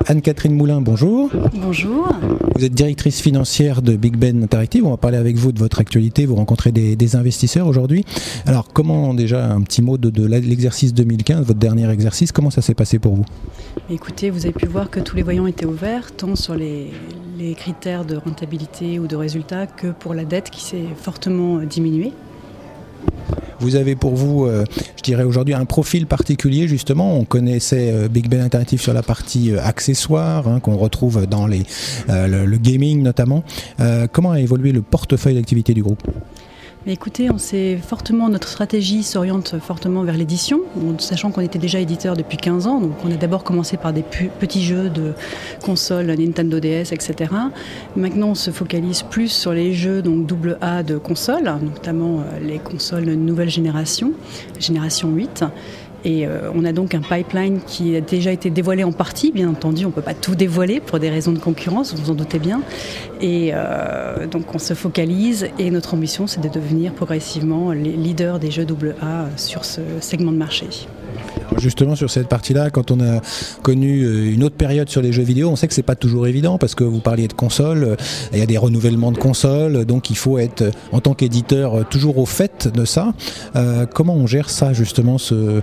Anne-Catherine Moulin, bonjour. Bonjour. Vous êtes directrice financière de Big Ben Interactive. On va parler avec vous de votre actualité. Vous rencontrez des investisseurs aujourd'hui. Alors, comment, déjà, un petit mot de l'exercice 2015, votre dernier exercice, comment ça s'est passé pour vous ? Écoutez, vous avez pu voir que tous les voyants étaient ouverts, tant sur les critères de rentabilité ou de résultats que pour la dette qui s'est fortement diminuée. Vous avez pour vous, je dirais aujourd'hui, un profil particulier justement. On connaissait Big Ben Interactive sur la partie accessoires, qu'on retrouve dans le gaming notamment. Comment a évolué le portefeuille d'activité du groupe ? Mais écoutez, notre stratégie s'oriente fortement vers l'édition, sachant qu'on était déjà éditeur depuis 15 ans. Donc on a d'abord commencé par des petits jeux de consoles Nintendo DS, etc. Maintenant, on se focalise plus sur les jeux donc AA de consoles, notamment les consoles nouvelle génération 8. Et on a donc un pipeline qui a déjà été dévoilé en partie, bien entendu, on ne peut pas tout dévoiler pour des raisons de concurrence, vous vous en doutez bien. Et donc on se focalise et notre ambition c'est de devenir progressivement les leaders des jeux AA sur ce segment de marché. Alors justement sur cette partie-là, quand on a connu une autre période sur les jeux vidéo, on sait que c'est pas toujours évident parce que vous parliez de consoles, il y a des renouvellements de consoles, donc il faut être en tant qu'éditeur toujours au fait de ça. Comment on gère ça justement, ces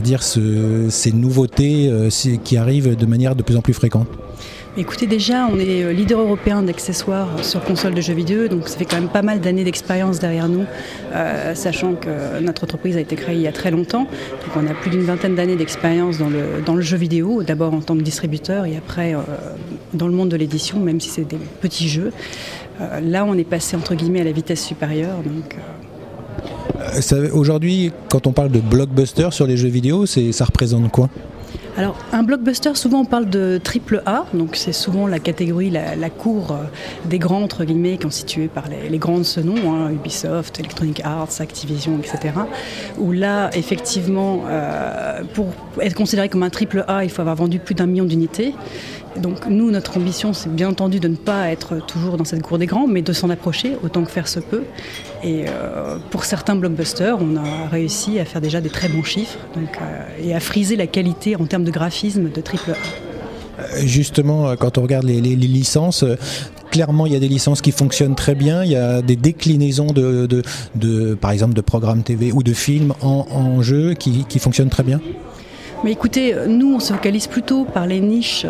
nouveautés qui arrivent de manière de plus en plus fréquente ? Écoutez, déjà, on est leader européen d'accessoires sur console de jeux vidéo, donc ça fait quand même pas mal d'années d'expérience derrière nous, sachant que notre entreprise a été créée il y a très longtemps. Donc on a plus d'une vingtaine d'années d'expérience dans le jeu vidéo, d'abord en tant que distributeur et après dans le monde de l'édition, même si c'est des petits jeux. Là, on est passé entre guillemets à la vitesse supérieure. Aujourd'hui, quand on parle de blockbuster sur les jeux vidéo, ça représente quoi ? Alors, un blockbuster, souvent on parle de AAA, donc c'est souvent la catégorie, la cour des grands, entre guillemets, constituée par les grands de ce nom, Ubisoft, Electronic Arts, Activision, etc. Où là, effectivement, pour être considéré comme un AAA, il faut avoir vendu plus d'1 million d'unités. Donc nous, notre ambition, c'est bien entendu de ne pas être toujours dans cette cour des grands, mais de s'en approcher autant que faire se peut. Et pour certains blockbusters, on a réussi à faire déjà des très bons chiffres et à friser la qualité en termes de graphisme de AAA. Justement, quand on regarde les licences, clairement il y a des licences qui fonctionnent très bien, il y a des déclinaisons par exemple de programmes TV ou de films en jeu qui fonctionnent très bien. Mais écoutez, nous on se focalise plutôt par les niches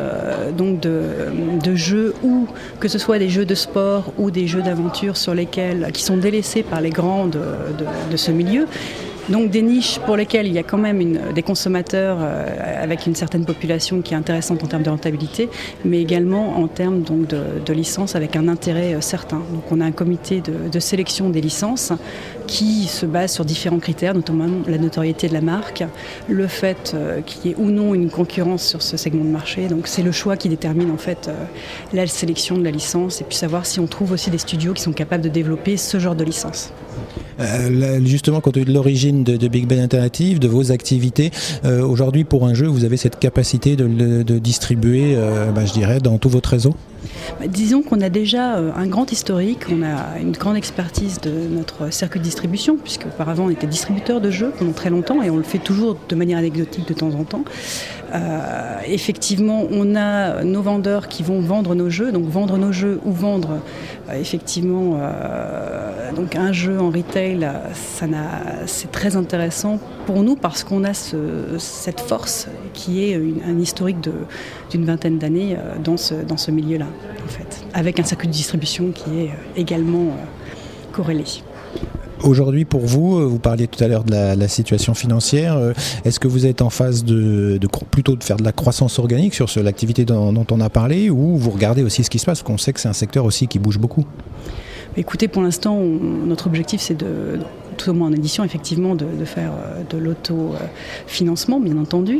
de jeux, ou que ce soit des jeux de sport ou des jeux d'aventure qui sont délaissés par les grands de ce milieu. Donc des niches pour lesquelles il y a quand même des consommateurs avec une certaine population qui est intéressante en termes de rentabilité, mais également en termes donc, de licences avec un intérêt certain. Donc on a un comité de sélection des licences qui se base sur différents critères, notamment la notoriété de la marque, le fait qu'il y ait ou non une concurrence sur ce segment de marché. Donc c'est le choix qui détermine en fait la sélection de la licence et puis savoir si on trouve aussi des studios qui sont capables de développer ce genre de licence. Justement, compte tenu de l'origine de Big Ben Interactive, de vos activités, aujourd'hui pour un jeu, vous avez cette capacité de distribuer, je dirais, dans tout votre réseau ? Disons qu'on a déjà un grand historique, on a une grande expertise de notre circuit de distribution, puisqu'auparavant on était distributeur de jeux pendant très longtemps et on le fait toujours de manière anecdotique de temps en temps. Effectivement, on a nos vendeurs qui vont vendre nos jeux, donc vendre nos jeux ou vendre effectivement donc un jeu en retail, c'est très intéressant pour nous parce qu'on a cette force qui est un historique d'une vingtaine d'années dans ce milieu-là, en fait, avec un circuit de distribution qui est également corrélé. Aujourd'hui, pour vous, vous parliez tout à l'heure de la situation financière. Est-ce que vous êtes en phase plutôt de faire de la croissance organique sur l'activité dont on a parlé, ou vous regardez aussi ce qui se passe, parce qu'on sait que c'est un secteur aussi qui bouge beaucoup ? Écoutez, pour l'instant, notre objectif, c'est tout au moins en édition, effectivement, de faire de l'autofinancement, bien entendu.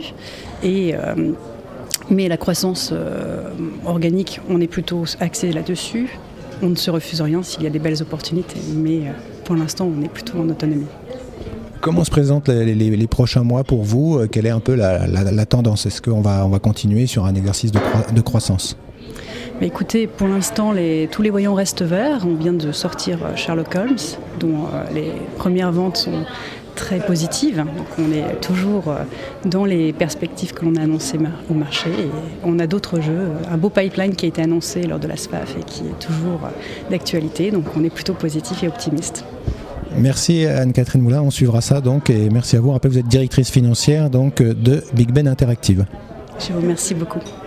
Mais la croissance organique, on est plutôt axé là-dessus. On ne se refuse rien s'il y a des belles opportunités, mais pour l'instant, on est plutôt en autonomie. Comment se présentent les prochains mois pour vous ? Quelle est un peu la tendance ? Est-ce qu'on va continuer sur un exercice de croissance ? Mais écoutez, pour l'instant, tous les voyants restent verts. On vient de sortir Sherlock Holmes, dont les premières ventes sont très positive. Donc on est toujours dans les perspectives que l'on a annoncées au marché. Et on a d'autres jeux, un beau pipeline qui a été annoncé lors de la SPAF et qui est toujours d'actualité. Donc on est plutôt positif et optimiste. Merci Anne-Catherine Moulin, on suivra ça donc, et merci à vous. Je rappelle, vous êtes directrice financière donc, de Big Ben Interactive. Je vous remercie beaucoup.